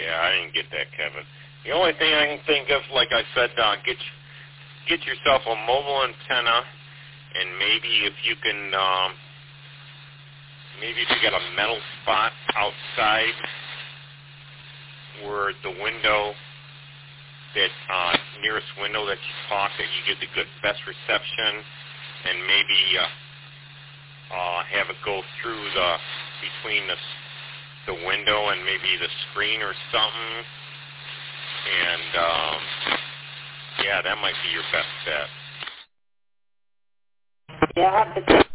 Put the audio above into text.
Yeah, I didn't get that, Kevin. The only thing I can think of, like I said, get yourself a mobile antenna, and maybe if you can, maybe if you got a metal spot outside where the window, that nearest window that you talk, that you get the best reception, and maybe have it go through between the window and maybe the screen or something. And yeah, that might be your best bet. Yeah, I have to